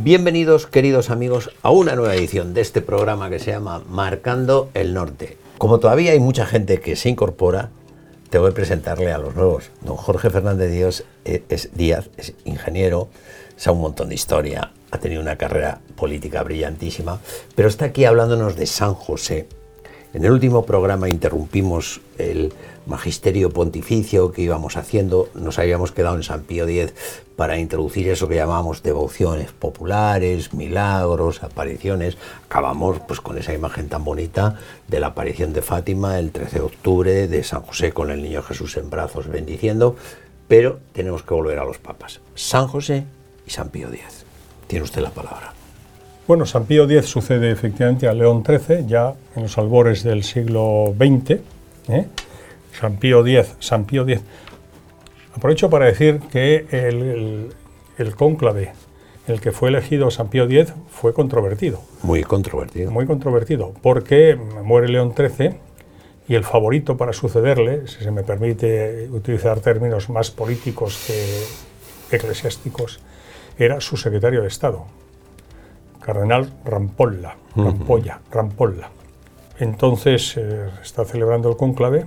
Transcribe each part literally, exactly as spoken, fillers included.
Bienvenidos, queridos amigos, a una nueva edición de este programa que se llama Marcando el Norte. Como todavía hay mucha gente que se incorpora, te voy a presentarle a los nuevos. Don Jorge Fernández Díaz es, Díaz, es ingeniero, sabe un montón de historia, ha tenido una carrera política brillantísima, pero está aquí hablándonos de San José. En el último programa interrumpimos el magisterio pontificio que íbamos haciendo, nos habíamos quedado en San Pío X para introducir eso que llamamos devociones populares, milagros, apariciones. Acabamos pues con esa imagen tan bonita de la aparición de Fátima el trece de octubre, de San José con el niño Jesús en brazos bendiciendo, pero tenemos que volver a los papas, San José y San Pío X. Tiene usted la palabra. Bueno, San Pío X sucede efectivamente a León trece, ya en los albores del siglo veinte. ¿eh? San Pío X, San Pío X. Aprovecho para decir que el, el, el cónclave, el que fue elegido San Pío X, fue controvertido. Muy controvertido. Muy controvertido, porque muere León trece y el favorito para sucederle, si se me permite utilizar términos más políticos que eclesiásticos, era su secretario de Estado, Cardenal Rampolla, Rampolla, uh-huh. Rampolla. Entonces eh, está celebrando el cónclave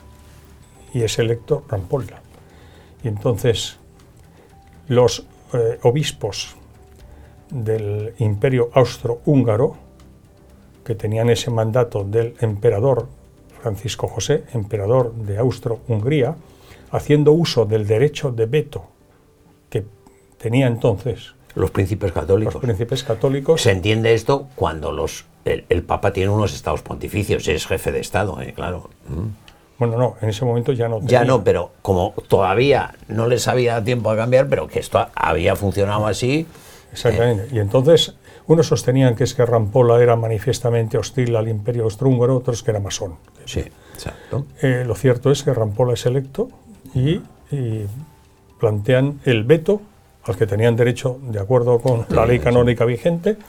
y es electo Rampolla. Y entonces los eh, obispos del Imperio Austrohúngaro, que tenían ese mandato del emperador Francisco José, emperador de Austro-Hungría, haciendo uso del derecho de veto que tenía entonces los príncipes católicos. Los príncipes católicos. Se entiende esto cuando los el, el Papa tiene unos estados pontificios, es jefe de Estado, eh, claro. Mm. Bueno, no, en ese momento ya no tenía. Ya no, pero como todavía no les había tiempo a cambiar, pero que esto había funcionado así. Exactamente. Eh. Y entonces, unos sostenían que es que Rampolla era manifiestamente hostil al Imperio Austrohúngaro, otros que era masón. Sí, exacto. Eh, lo cierto es que Rampolla es electo y, y plantean el veto al que tenían derecho de acuerdo con la ley canónica vigente,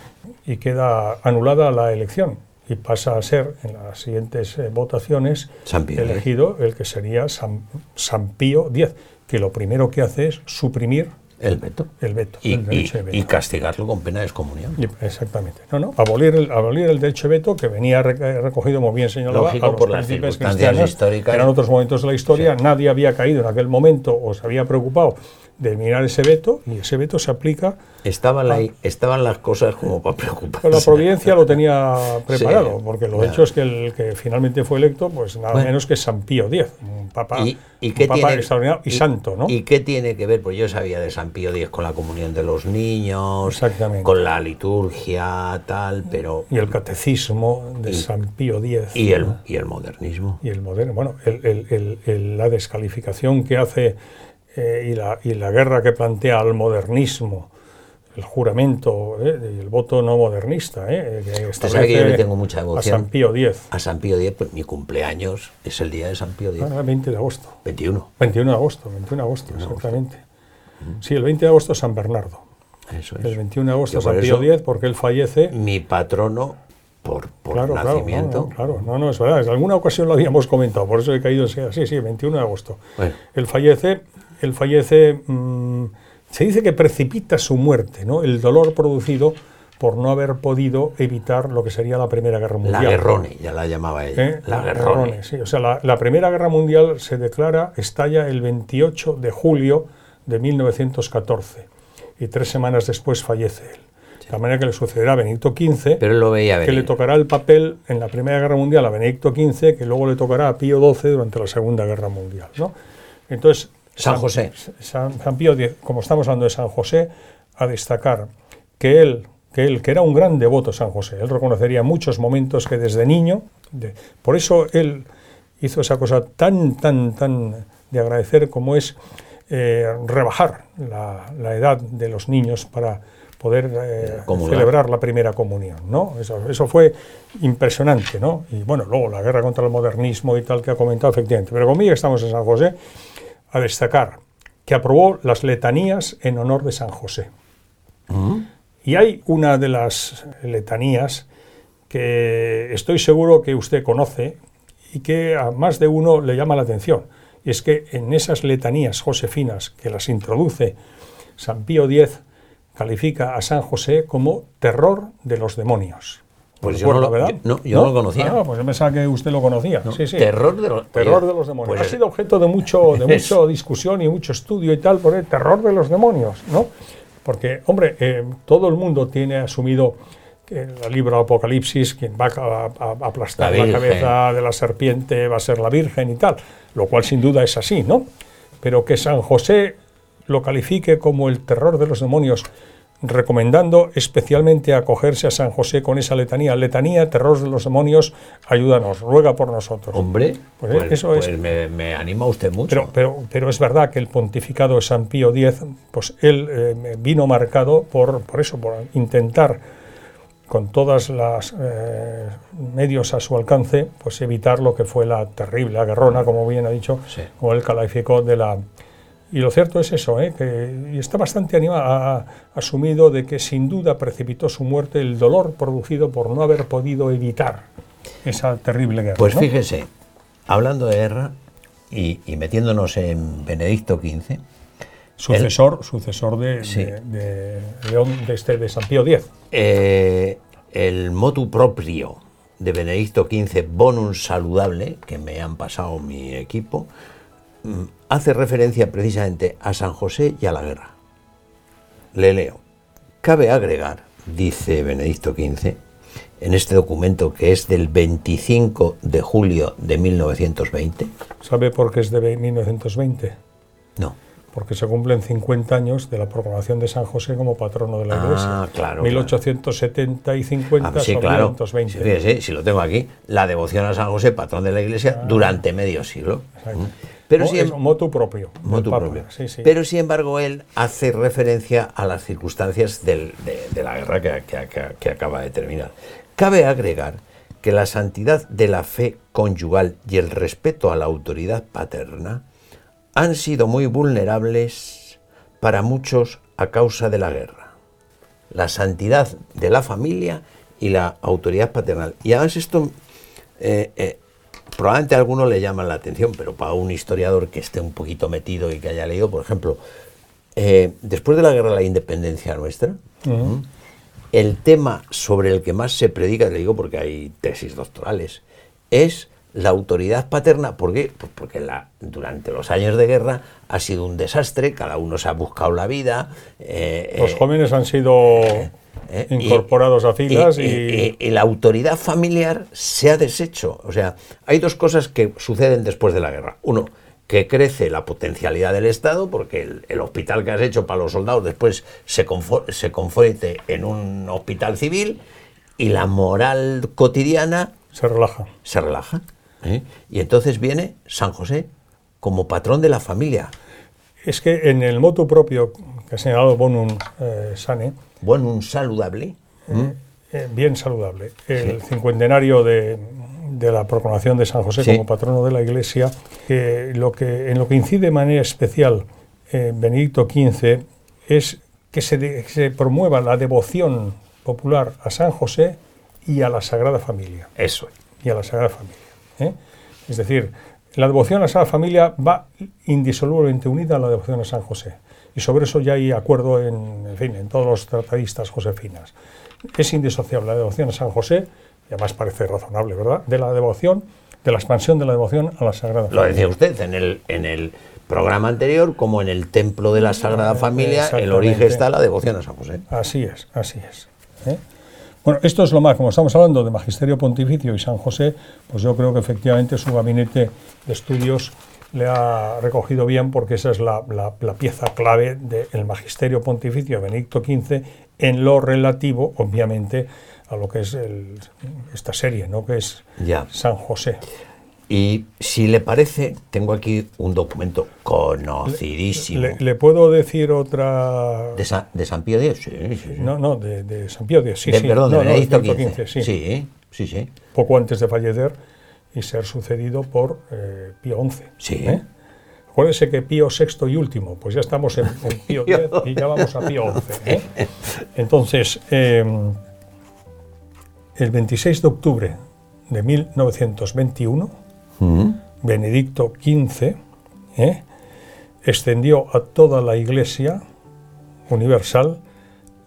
y queda anulada la elección y pasa a ser en las siguientes eh, votaciones elegido el que sería San, San Pío X, que lo primero que hace es suprimir el veto, el veto, y, el derecho y, de veto. Y castigarlo con pena de excomunión. Y, exactamente. No, no, abolir el, abolir el derecho de veto, que venía re, recogido muy bien señalado Lógico, a los por las príncipes circunstancias cristianos, históricas. Eran otros momentos de la historia, sí. Nadie había caído en aquel momento o se había preocupado de eliminar ese veto, y ese veto se aplica. Estaban, la, estaban las cosas como para preocuparse. La providencia lo tenía preparado, sí, porque lo claro. hecho es que el que finalmente fue electo, pues nada bueno. menos que San Pío X, un papa, ¿Y, y un qué papa tiene, extraordinario y, y santo, ¿no? ¿Y qué tiene que ver? Pues yo sabía de San Pío X con la comunión de los niños, con la liturgia, tal, pero... Y el catecismo de y, San Pío X. Y el, y el modernismo. Y el moderno, bueno, el, el, el, el, la descalificación que hace... Eh, y, la, y la guerra que plantea al modernismo, el juramento eh, y el voto no modernista, eh, que Usted sabe que yo le tengo mucha devoción a San Pío X. A San Pío X, pues mi cumpleaños es el día de San Pío X. Ah, veinte de agosto. veintiuno. veintiuno de agosto, veintiuno de agosto, veintiuno exactamente. De agosto. Sí, el veinte de agosto San Bernardo. Eso es. El veintiuno de agosto yo San Pío X, porque él fallece. Mi patrono por, por claro, nacimiento. Claro, no, no, claro, no, no, es verdad. En alguna ocasión lo habíamos comentado, por eso he caído en sí, sí, veintiuno de agosto. Bueno. Él fallece. Él fallece, mmm, se dice que precipita su muerte, ¿no? El dolor producido por no haber podido evitar lo que sería la Primera Guerra Mundial. La Guerrone, ya la llamaba ella. ¿Eh? La, la Guerrone. Guerrone, sí. O sea, la, la Primera Guerra Mundial se declara, estalla el veintiocho de julio de mil novecientos catorce, y tres semanas después fallece él. Sí. De la manera que le sucederá a Benedicto quince, pero él lo veía venir. Que le tocará el papel en la Primera Guerra Mundial a Benedicto quince, que luego le tocará a Pío doce durante la Segunda Guerra Mundial, ¿no? Entonces, San José. San, San Pío X, como estamos hablando de San José, a destacar que él, que él, que era un gran devoto San José, él reconocería muchos momentos que desde niño, de, por eso él hizo esa cosa tan, tan, tan de agradecer como es eh, rebajar la, la edad de los niños para poder eh, celebrar la primera comunión, ¿no? Eso, eso fue impresionante, ¿no? Y bueno, luego la guerra contra el modernismo y tal que ha comentado, efectivamente. Pero conmigo estamos en San José, a destacar que aprobó las letanías en honor de San José. ¿Mm? Y hay una de las letanías que estoy seguro que usted conoce y que a más de uno le llama la atención. Y es que en esas letanías josefinas que las introduce San Pío X, califica a San José como terror de los demonios. Pues yo, no lo, yo, no, yo ¿No? no lo conocía. Ah, pues yo pensaba que usted lo conocía. No, sí, sí. Terror de, lo, terror de los demonios. Pues, ha sido objeto de mucho de mucho discusión y mucho estudio y tal por el terror de los demonios, ¿no? Porque, hombre, eh, todo el mundo tiene asumido que en el libro Apocalipsis quien va a, a, a aplastar la, la cabeza de la serpiente va a ser la Virgen y tal, lo cual sin duda es así, ¿no? Pero que San José lo califique como el terror de los demonios, recomendando especialmente acogerse a San José con esa letanía, letanía, terror de los demonios, ayúdanos, ruega por nosotros. Hombre, pues, pues, eso pues es, me, me anima usted mucho. Pero, pero, pero es verdad que el pontificado de San Pío X, pues él eh, vino marcado por, por eso, por intentar con todos los eh, medios a su alcance, pues evitar lo que fue la terrible aguerrona, como bien ha dicho, sí. como él calificó de la... Y lo cierto es eso, ¿eh? que y está bastante animado, ha asumido de que sin duda precipitó su muerte el dolor producido por no haber podido evitar esa terrible guerra. Pues ¿no? fíjese, hablando de guerra y, y metiéndonos en Benedicto quince, sucesor, el, sucesor de, sí. de, de León de, este, de San Pío X. Eh, el motu proprio de Benedicto quince, bonum saludable, que me han pasado mi equipo, hace referencia precisamente a San José y a la guerra. Le leo. Cabe agregar, dice Benedicto quince, en este documento que es del veinticinco de julio de mil novecientos veinte. ¿Sabe por qué es de mil novecientos veinte? No. Porque se cumplen cincuenta años de la proclamación de San José como patrono de la Iglesia. Ah, claro. mil ochocientos setenta y cincuenta ah, sí, son claro. mil novecientos veinte. Sí, fíjese, si lo tengo aquí, la devoción a San José, patrón de la Iglesia, ah, durante medio siglo. Exacto. Pero Mo, si es motu propio. Motu propio. Sí, sí. Pero sin embargo él hace referencia a las circunstancias del, de, de la guerra que, que, que, que acaba de terminar. Cabe agregar que la santidad de la fe conyugal y el respeto a la autoridad paterna han sido muy vulnerables para muchos a causa de la guerra. La santidad de la familia y la autoridad paternal. Y además esto... Eh, eh, probablemente a algunos le llaman la atención, pero para un historiador que esté un poquito metido y que haya leído, por ejemplo, eh, después de la guerra de la independencia nuestra, uh-huh. el tema sobre el que más se predica, le digo porque hay tesis doctorales, es la autoridad paterna. ¿Por qué? Pues porque la, durante los años de guerra ha sido un desastre, cada uno se ha buscado la vida. Eh, los eh, jóvenes han sido... Eh, Eh, incorporados y, a filas y, y... Y, y la autoridad familiar se ha deshecho. O sea, hay dos cosas que suceden después de la guerra. Uno, que crece la potencialidad del Estado, porque el, el hospital que has hecho para los soldados después se, confor- se convierte en un hospital civil, y la moral cotidiana se relaja. Se relaja. ¿eh? Y entonces viene San José como patrón de la familia. Es que en el motu propio que ha señalado Bonum eh, Sane, Bonum saludable, eh, eh, bien saludable, el sí. cincuentenario de, de la proclamación de San José sí. como patrono de la Iglesia, que lo que en lo que incide de manera especial eh, Benedicto quince es que se, de, que se promueva la devoción popular a San José y a la Sagrada Familia. Eso. Y a la Sagrada Familia. ¿eh? Es decir, la devoción a la Sagrada Familia va indisolublemente unida a la devoción a San José. Y sobre eso ya hay acuerdo en, en fin, en todos los tratadistas josefinas. Es indisociable la devoción a San José, y además parece razonable, ¿verdad?, de la devoción, de la expansión de la devoción a la Sagrada Familia. Lo decía usted en el, en el programa anterior, como en el templo de la Sagrada Familia, el origen está la devoción a San José. Así es, así es. ¿eh? Bueno, esto es lo más, como estamos hablando de Magisterio Pontificio y San José, pues yo creo que efectivamente su gabinete de estudios le ha recogido bien, porque esa es la, la, la pieza clave del Magisterio Pontificio de Benedicto quince en lo relativo, obviamente, a lo que es el, esta serie, ¿no?, que es ya. San José. Y si le parece, tengo aquí un documento conocidísimo. ¿Le, le, le puedo decir otra...? ¿De, Sa, de San Pío X? Sí, sí, sí. No, no, de, de San Pío X, sí, de, sí. Perdón, no, de Benedicto no, quince. quince sí. Sí, sí, sí. Poco antes de fallecer y ser sucedido por eh, Pío once. Sí. ¿eh? Acuérdese que Pío sexto y último, pues ya estamos en, en Pío X y ya vamos a Pío once. ¿eh? Entonces, eh, el veintiséis de octubre de mil novecientos veintiuno, ¿Mm? Benedicto quince ¿eh? extendió a toda la Iglesia universal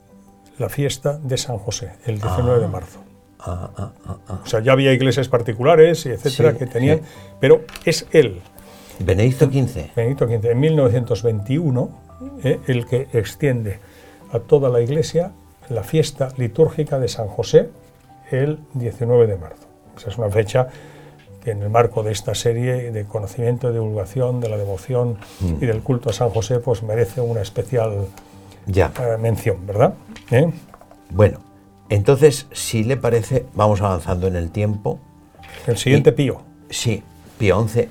la fiesta de San José, el diecinueve Ah. de marzo. Ah, ah, ah, ah. O sea, ya había iglesias particulares, y etcétera, Sí, que tenían, sí. pero es él, Benedicto quince. Benedicto quince, en mil novecientos veintiuno, eh, el que extiende a toda la iglesia la fiesta litúrgica de San José el diecinueve de marzo. O sea, es una fecha que en el marco de esta serie de conocimiento y divulgación de la devoción Mm. y del culto a San José, pues merece una especial Ya. eh, mención, ¿verdad? ¿Eh? Bueno, entonces, si le parece, vamos avanzando en el tiempo. El siguiente Y- Pío. Sí, Pío once.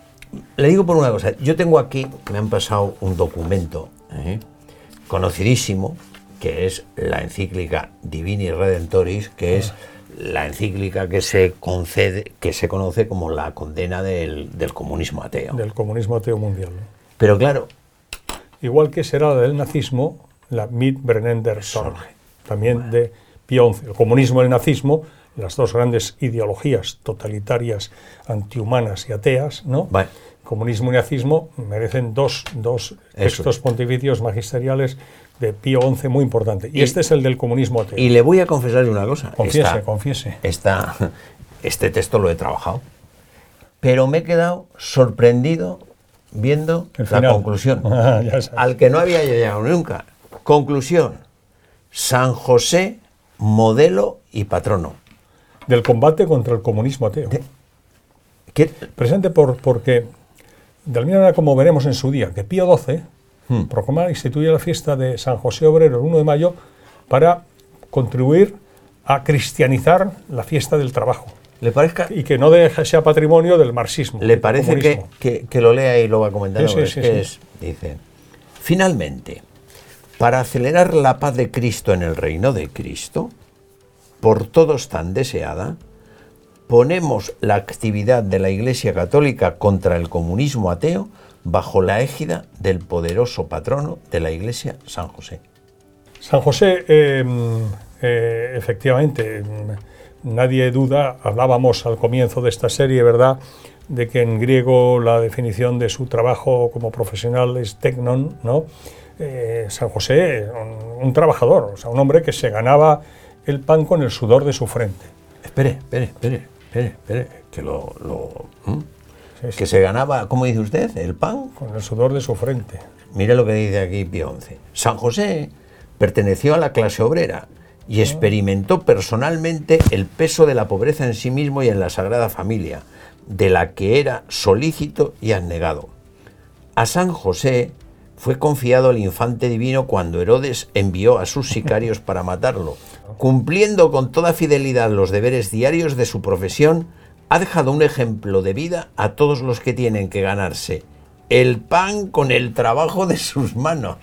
Le digo por una cosa, yo tengo aquí, me han pasado un documento ¿eh? conocidísimo, que es la encíclica Divini Redentoris, que es la encíclica que se concede, que se conoce como la condena del, del comunismo ateo. Del comunismo ateo mundial, ¿no? Pero claro, Igual que será la del nazismo, la Mitbrennender Sorge, también de Pío once. El comunismo y el nazismo, las dos grandes ideologías totalitarias, antihumanas y ateas, ¿no? Vale. Comunismo y nazismo merecen dos, dos textos es. pontificios magistrales de Pío once muy importantes. Y, Y- este es el del comunismo ateo. y le voy a confesar una cosa. Confiese, Esta- confiese. esta- este texto lo he trabajado, pero me he quedado sorprendido viendo El la final. conclusión, Ah, ya sabes. al que no había llegado nunca. Conclusión: San José, modelo y patrono. Del combate contra el comunismo ateo. De- ¿Qué? Presente por, porque, de la misma manera como veremos en su día, que Pío doce Hmm. proclama, instituye la fiesta de San José Obrero el uno de mayo para contribuir a cristianizar la fiesta del trabajo ¿Le, parezca, y que no deje, sea patrimonio del marxismo. ¿Le del parece que, comunismo. que- que lo lea y lo va a comentar? Sí, ahora? sí, Es sí, que sí. es- dice, finalmente, para acelerar la paz de Cristo en el reino de Cristo, por todos tan deseada, ponemos la actividad de la Iglesia Católica contra el comunismo ateo bajo la égida del poderoso patrono de la Iglesia, San José. San José, eh, eh, efectivamente, mm, nadie duda, hablábamos al comienzo de esta serie, ¿verdad?, de que en griego la definición de su trabajo como profesional es teknon, ¿no? Eh, San José, un, un trabajador, o sea, un hombre que se ganaba el pan con el sudor de su frente. Espere, espere, espere, espere, espere, que lo... lo- ¿hmm? Sí, sí, que se ganaba, ¿cómo dice usted? ¿El pan? con el sudor de su frente. Mire lo que dice aquí Pío once. San José perteneció a la clase obrera y experimentó personalmente el peso de la pobreza en sí mismo y en la Sagrada Familia, de la que era solícito y abnegado. A San José fue confiado el infante divino cuando Herodes envió a sus sicarios para matarlo. Cumpliendo con toda fidelidad los deberes diarios de su profesión, ha dejado un ejemplo de vida a todos los que tienen que ganarse el pan con el trabajo de sus manos.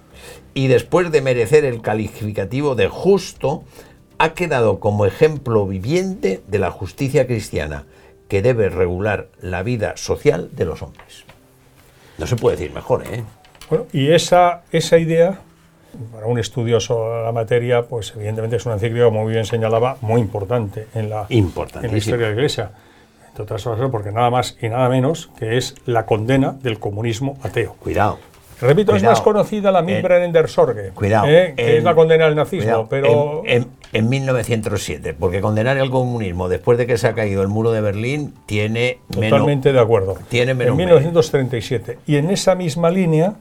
Y después de merecer el calificativo de justo, ha quedado como ejemplo viviente de la justicia cristiana, que debe regular la vida social de los hombres. No se puede decir mejor, ¿eh? Bueno, y esa, esa idea, para un estudioso de la materia, pues evidentemente es una encíclica, como muy bien señalaba, muy importante en la, Importantísimo. en la historia de la Iglesia. Entre otras cosas, porque nada más y nada menos que es la condena del comunismo ateo. Cuidado. Repito, Cuidado. es más conocida la Mitbrennender Sorge, Cuidado. ¿eh? que En- es la condena del nazismo, Cuidado, pero... En, en- en mil novecientos siete, porque condenar el comunismo después de que se ha caído el muro de Berlín tiene menos... Totalmente de acuerdo. tiene menos En mil novecientos treinta y siete. Y en esa misma línea,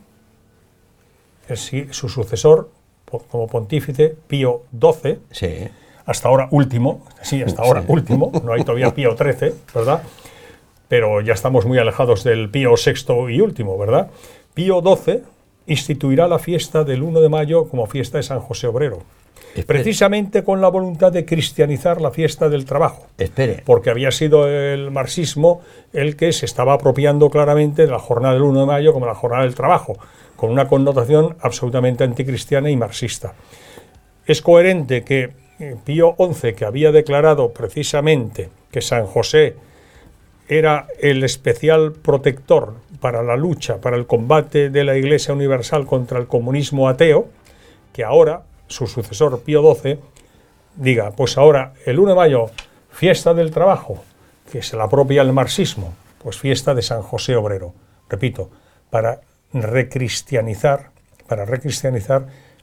el si- su sucesor, po- como pontífice, Pío doce, Sí. hasta ahora último, sí, hasta ahora último, no hay todavía Pío trece, ¿verdad? Pero ya estamos muy alejados del Pío sexto y último, ¿verdad? Pío doce instituirá la fiesta del uno de mayo como fiesta de San José Obrero, Espere. precisamente con la voluntad de cristianizar la fiesta del trabajo. Espere. Porque había sido el marxismo el que se estaba apropiando claramente de la jornada del uno de mayo como la jornada del trabajo, con una connotación absolutamente anticristiana y marxista. Es coherente que eh, Pío once, que había declarado precisamente que San José era el especial protector para la lucha, para el combate de la Iglesia Universal contra el comunismo ateo, que ahora su sucesor Pío doce diga, pues ahora el uno de mayo, fiesta del trabajo, que se la apropia el marxismo, pues fiesta de San José Obrero. Repito, para recristianizar, para recristianizar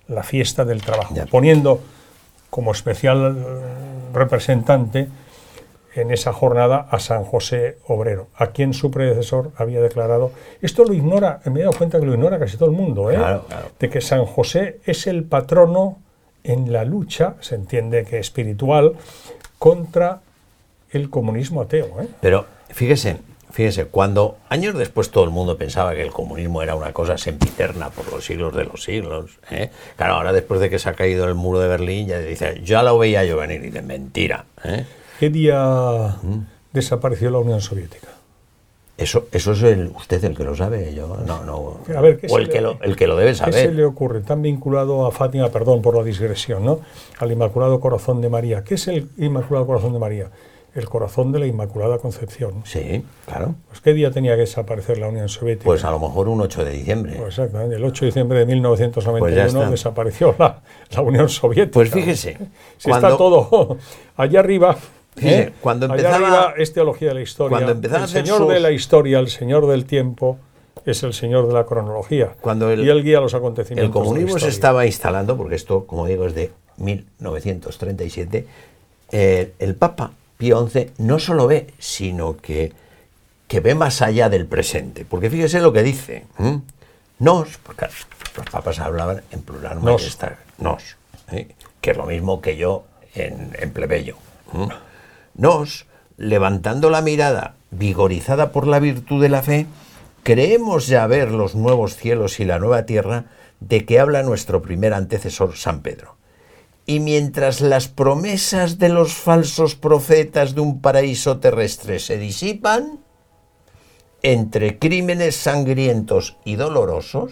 la fiesta del trabajo, Ya. poniendo como especial representante en esa jornada a San José Obrero, a quien su predecesor había declarado. Esto lo ignora, me he dado cuenta que lo ignora casi todo el mundo, ¿eh? Claro, claro. De que San José es el patrono en la lucha, se entiende que espiritual, contra el comunismo ateo, ¿eh? Pero fíjese, fíjese, cuando años después todo el mundo pensaba que el comunismo era una cosa sempiterna por los siglos de los siglos, ¿eh? Claro, ahora después de que se ha caído el muro de Berlín, ya dice, ya lo veía yo venir, y de mentira, ¿eh? ¿Qué día ¿Mm? desapareció la Unión Soviética? Eso, eso es el, usted el que lo sabe, yo no, no. A ver, ¿qué o el le, que lo, el que lo debe saber. ¿Qué se le ocurre? Tan vinculado a Fátima, perdón por la digresión, ¿no? Al Inmaculado Corazón de María. ¿Qué es el Inmaculado Corazón de María? El corazón de la Inmaculada Concepción. Sí, claro. Pues ¿qué día tenía que desaparecer la Unión Soviética? Pues a lo mejor un ocho de diciembre. Pues exactamente, el ocho de diciembre de mil novecientos noventa y uno pues desapareció la, la Unión Soviética. Pues fíjese. Si cuando, está todo allá arriba. Fíjese, ¿eh? cuando allá empezaba, arriba es teología de la historia. Cuando empezaba el a hacer señor sus... de la historia, el señor del tiempo, es el señor de la cronología. Cuando el, y él guía los acontecimientos. El comunismo se estaba instalando, porque esto, como digo, es de mil novecientos treinta y siete, eh, el Papa Pío once no solo ve, sino que, que ve más allá del presente. Porque fíjese lo que dice. ¿eh? Nos, porque los papas hablaban en plural majestad, nos, ¿eh? que es lo mismo que yo en, en plebeyo. ¿eh? Nos, levantando la mirada, vigorizada por la virtud de la fe, creemos ya ver los nuevos cielos y la nueva tierra de que habla nuestro primer antecesor San Pedro. Y mientras las promesas de los falsos profetas de un paraíso terrestre se disipan, entre crímenes sangrientos y dolorosos,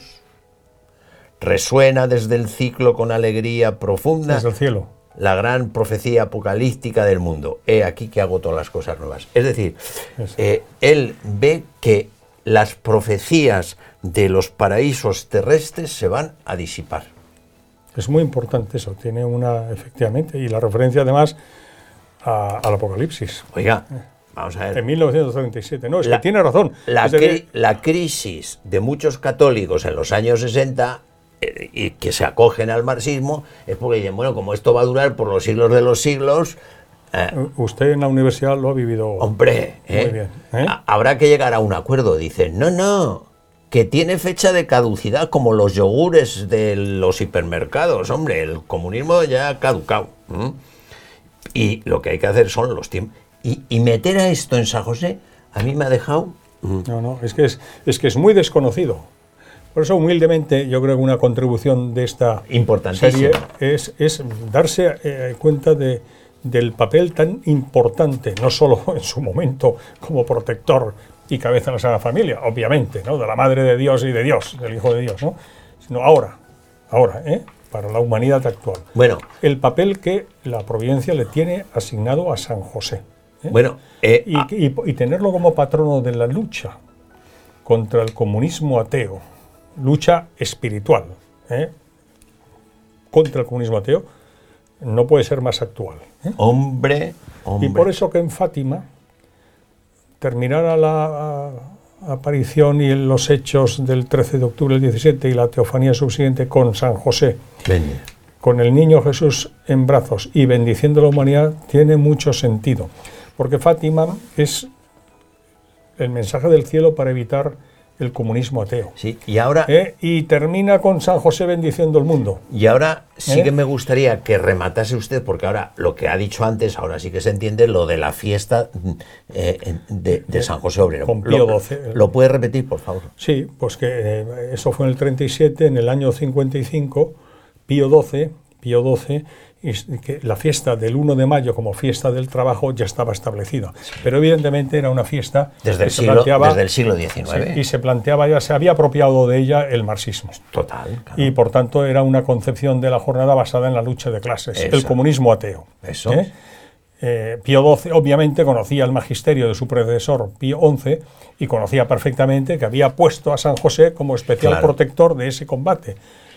resuena desde el ciclo con alegría profunda desde el cielo la gran profecía apocalíptica del mundo. He aquí que hago todas las cosas nuevas. Es decir, eh, él ve que las profecías de los paraísos terrestres se van a disipar. Es muy importante eso, tiene una, efectivamente, y la referencia además a, al Apocalipsis. Oiga, vamos a ver. En mil novecientos treinta y siete, no, es la, que tiene razón. La, es decir, cri, la crisis de muchos católicos en los años sesenta eh, y que se acogen al marxismo es porque dicen, bueno, como esto va a durar por los siglos de los siglos... Eh, usted en la universidad lo ha vivido. Hombre, eh, muy bien, ¿eh? habrá que llegar a un acuerdo. Dicen, no, no, que tiene fecha de caducidad como los yogures de los hipermercados. Hombre, el comunismo ya ha caducado. ¿eh? Y lo que hay que hacer son los tiempos. Y, y meter a esto en San José, a mí me ha dejado... No, no, es que es, es que es muy desconocido. Por eso, humildemente, yo creo que una contribución de esta serie es, es darse eh, cuenta de, del papel tan importante, no solo en su momento como protector y cabeza de la Sagrada Familia, obviamente, ¿no? De la Madre de Dios y de Dios, del Hijo de Dios, ¿no? Sino ahora, ahora, ¿eh? para la humanidad actual. Bueno, el papel que la providencia le tiene asignado a San José. ¿eh? Bueno, eh, y, y, y tenerlo como patrono de la lucha contra el comunismo ateo, lucha espiritual, ¿eh? contra el comunismo ateo, no puede ser más actual. ¿eh? Hombre, hombre. Y por eso que en Fátima terminara la aparición y en los hechos del trece de octubre del diecisiete y la teofanía subsiguiente con San José, Bendiga. con el niño Jesús en brazos y bendiciendo la humanidad, tiene mucho sentido. Porque Fátima es el mensaje del cielo para evitar el comunismo ateo. Sí, y ahora... ¿Eh? Y termina con San José bendiciendo el mundo. Y ahora sí ¿Eh? que me gustaría que rematase usted, porque ahora lo que ha dicho antes, ahora sí que se entiende lo de la fiesta eh, de, de San José Obrero. Con Pío lo, doce. ¿Lo puede repetir, por favor? Sí, pues que eh, eso fue en el treinta y siete, en el año cincuenta y cinco, Pío doce, Pío doce, y que la fiesta del uno de mayo como fiesta del trabajo ya estaba establecida. Pero evidentemente era una fiesta desde, que el, se siglo, planteaba, desde el siglo diecinueve. Sí, y se planteaba ya, se había apropiado de ella el marxismo. Total. Claro. Y por tanto era una concepción de la jornada basada en la lucha de clases, Eso. el comunismo ateo. Eso. ¿eh? Eh, Pío doce obviamente conocía el magisterio de su predecesor Pío once y conocía perfectamente que había puesto a San José como especial claro. protector de ese combate.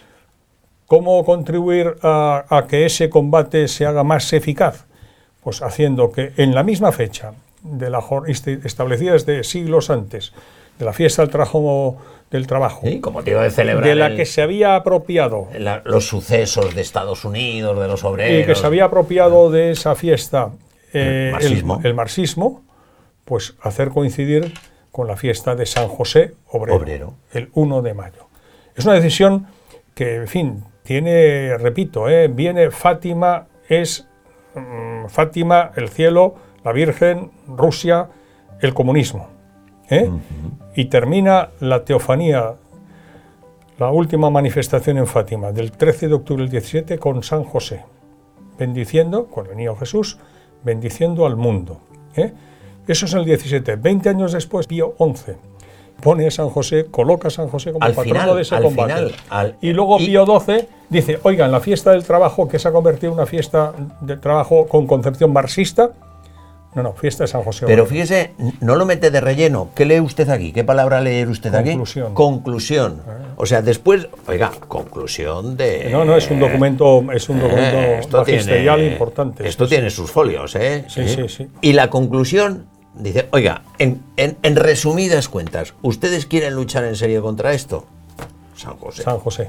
¿Cómo contribuir a, a que ese combate se haga más eficaz? Pues haciendo que en la misma fecha, de la, establecida desde siglos antes, de la fiesta del trabajo, del trabajo sí, como motivo de celebrar de la el, que se había apropiado la, los sucesos de Estados Unidos, de los obreros, y que se había apropiado de esa fiesta eh, el, marxismo. El, el marxismo, pues hacer coincidir con la fiesta de San José Obrero, Obrero, el uno de mayo. Es una decisión que, en fin, tiene, repito, eh, viene Fátima, es um, Fátima, el cielo, la Virgen, Rusia, el comunismo. ¿eh? Uh-huh. Y termina la teofanía, la última manifestación en Fátima, del trece de octubre del diecisiete, con San José, bendiciendo, con el niño Jesús, bendiciendo al mundo. ¿eh? Eso es el diecisiete. veinte años después, Pío once pone a San José, coloca a San José como al patrono final, de ese al combate. Final, al, y luego y, Pío doce dice, oigan, la fiesta del trabajo, que se ha convertido en una fiesta de trabajo con concepción marxista, no, no, fiesta de San José. Pero Obrero. Fíjese, no lo mete de relleno. ¿Qué lee usted aquí? ¿Qué palabra lee usted aquí? Conclusión. Conclusión. Eh. O sea, después, oiga, conclusión de... No, no, es un documento, es un documento eh, magisterial tiene, importante. Esto tiene sus folios, ¿eh? Sí, ¿Eh? sí, sí. Y la conclusión dice, oiga, en, en, en resumidas cuentas, ¿ustedes quieren luchar en serio contra esto? San José. San José.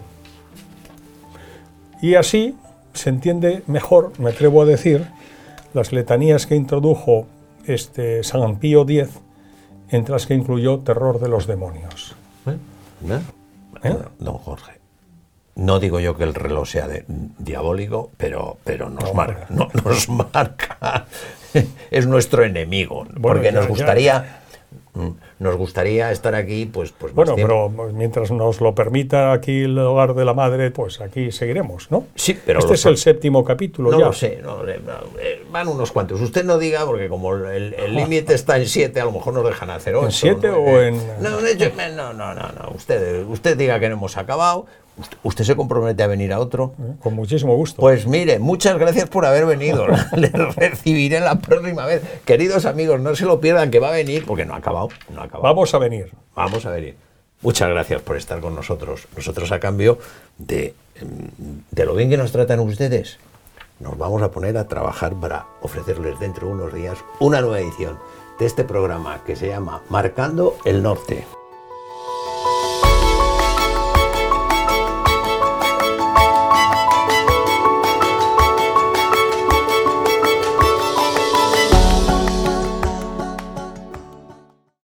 Y así se entiende mejor, me atrevo a decir, las letanías que introdujo este San Pío X, entre las que incluyó terror de los demonios. ¿Eh? ¿Eh? ¿Eh? Don Jorge, no digo yo que el reloj sea de, diabólico, pero, pero nos, no, marca, no, nos marca, es nuestro enemigo, bueno, porque ya, nos gustaría... Ya. Nos gustaría estar aquí, pues, pues bueno, pero mientras nos lo permita aquí el hogar de la madre, pues aquí seguiremos, ¿no? Sí, pero este es el séptimo capítulo. No ya. lo sé, no, van unos cuantos. Usted no diga, porque como el límite está en siete, a lo mejor nos dejan hacer ocho. ¿En siete ¿no? o en...? No, no, no, no, no. Usted, usted diga que no hemos acabado. ¿Usted se compromete a venir a otro? Con muchísimo gusto. Pues mire, muchas gracias por haber venido. Le recibiré la próxima vez. Queridos amigos, no se lo pierdan, que va a venir, porque no ha acabado. No ha acabado. Vamos a venir. Vamos a venir. Muchas gracias por estar con nosotros. Nosotros, a cambio de, de lo bien que nos tratan ustedes, nos vamos a poner a trabajar para ofrecerles dentro de unos días una nueva edición de este programa que se llama Marcando el Norte.